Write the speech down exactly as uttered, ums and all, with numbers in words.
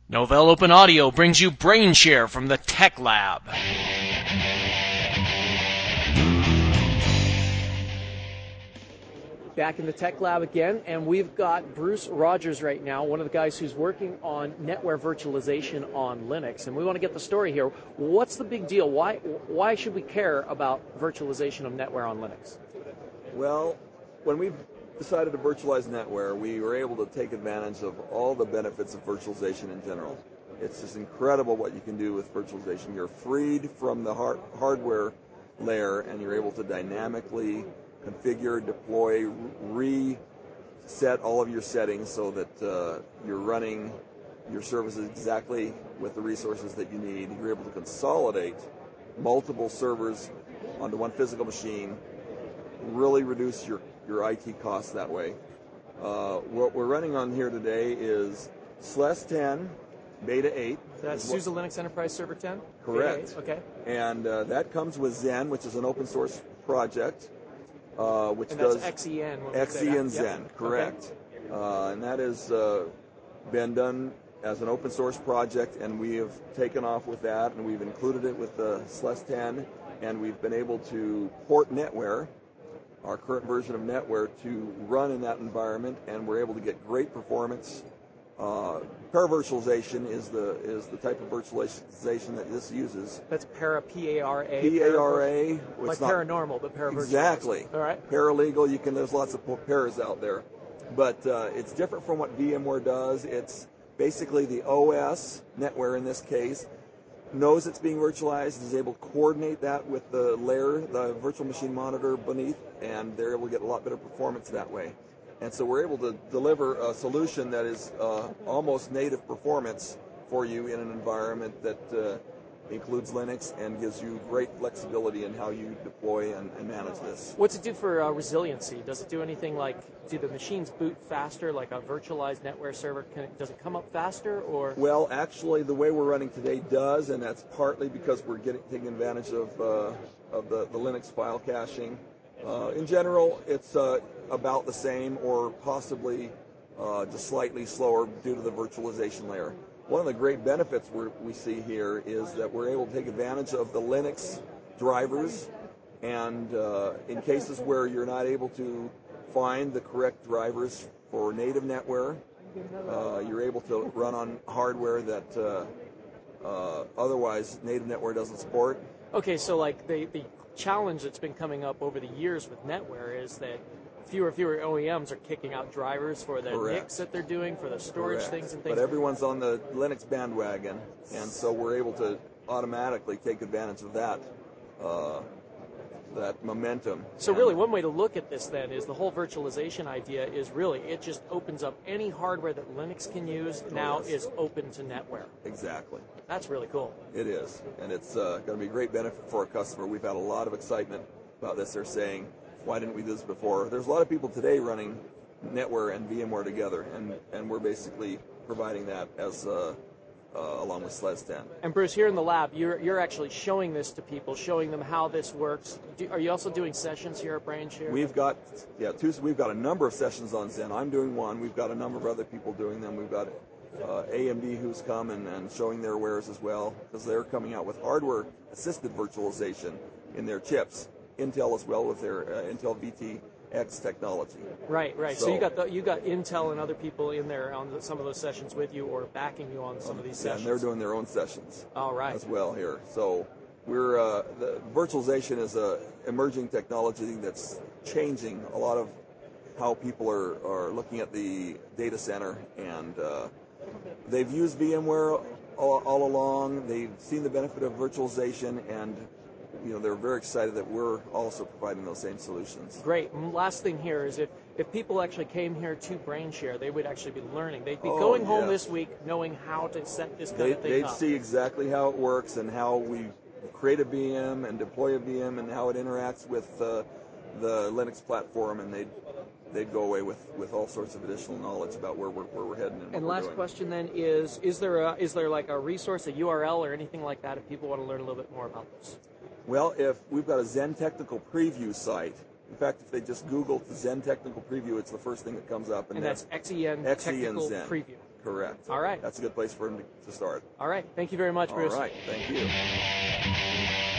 Novell Open Audio brings you BrainShare from the Tech Lab. Back in the Tech Lab again, and we've got Bruce Rogers right now, one of the guys who's working on NetWare virtualization on Linux, and we want to get the story here. What's the big deal? Why why should we care about virtualization of NetWare on Linux? Well, when we decided to virtualize NetWare, we were able to take advantage of all the benefits of virtualization in general. It's just incredible what you can do with virtualization. You're freed from the hard hardware layer, and you're able to dynamically configure, deploy, reset all of your settings so that uh, you're running your services exactly with the resources that you need. You're able to consolidate multiple servers onto one physical machine, really reduce your, your I T costs that way. Uh, what we're running on here today is S L E S ten Beta eight. So that's SUSE Linux Enterprise Server ten? Correct. Okay. And uh, that comes with Xen, which is an open source project. Uh, which and does that's X E N. X E N Xen, yep. correct. Okay. Uh, and that has uh, been done as an open source project, and we have taken off with that, and we've included it with the S L E S ten, and we've been able to port NetWare, our current version of NetWare, to run in that environment, and we're able to get great performance. Uh, Paravirtualization is the is the type of virtualization that this uses. That's para, P A R A. P A R A. Like paranormal, but paravirtualization. Exactly. All right. Paralegal, you can, there's lots of paras out there. But uh, it's different from what VMware does. It's basically the O S, NetWare in this case, knows it's being virtualized, is able to coordinate that with the layer, the virtual machine monitor beneath, and they're able to get a lot better performance that way. And so we're able to deliver a solution that is uh, almost native performance for you in an environment that uh, includes Linux and gives you great flexibility in how you deploy and, and manage this. What's it do for uh, resiliency? Does it do anything like, do the machines boot faster, like a virtualized NetWare server? Can it, does it come up faster? Or? Well, actually, the way we're running today does, and that's partly because we're getting taking advantage of, uh, of the, the Linux file caching. Uh, in general, it's uh, about the same or possibly uh, just slightly slower due to the virtualization layer. One of the great benefits we're, we see here is that we're able to take advantage of the Linux drivers, and uh, in cases where you're not able to find the correct drivers for native NetWare, uh, you're able to run on hardware that uh, uh, otherwise native NetWare doesn't support. Okay, so like the, the challenge that's been coming up over the years with NetWare is that fewer and fewer O E Ms are kicking out drivers for the Correct. N I Cs that they're doing, for the storage Correct. things and things. But everyone's on the Linux bandwagon, and so we're able to automatically take advantage of that uh, that momentum. So really, one way to look at this then is the whole virtualization idea is really, it just opens up any hardware that Linux can use now yes. is open to NetWare. Exactly. That's really cool. It is, and it's uh, going to be a great benefit for our customer. We've had a lot of excitement about this. They're saying, why didn't we do this before? There's a lot of people today running NetWare and VMware together, and, and we're basically providing that as uh, uh, along with S L E S ten. And Bruce, here in the lab, you're you're actually showing this to people, showing them how this works. Do, are you also doing sessions here at BrainShare? We've got yeah, two, we've got a number of sessions on Xen. I'm doing one. We've got a number of other people doing them. We've got uh, A M D who's come and, and showing their wares as well, because they're coming out with hardware-assisted virtualization in their chips. Intel as well with their uh, Intel V T X technology. Right, right. So, so you got the, you got Intel and other people in there on the, some of those sessions with you, or backing you on some of these yeah, sessions. and they're doing their own sessions. All right. As well here. So we're uh, the virtualization is a emerging technology that's changing a lot of how people are, are looking at the data center, and uh, they've used VMware all, all along. They've seen the benefit of virtualization, and you know, they're very excited that we're also providing those same solutions. Great. And last thing here is if, if people actually came here to BrainShare, they would actually be learning. They'd be oh, going home yes. this week knowing how to set this kind they, of thing they'd up. see exactly how it works and how we create a V M and deploy a V M and how it interacts with uh, the Linux platform, and they'd they'd go away with, with all sorts of additional knowledge about where we're where we're heading. And, and what last we're doing. question then is: Is there a, is there like a resource, a U R L, or anything like that if people want to learn a little bit more about this? Well, if we've got a Xen Technical Preview site. In fact, if they just Google Xen Technical Preview, it's the first thing that comes up. And, and that's X E N Technical Xen. Preview. Correct. All right. That's a good place for him to, to start. All right. Thank you very much, Bruce. All right. Thank you.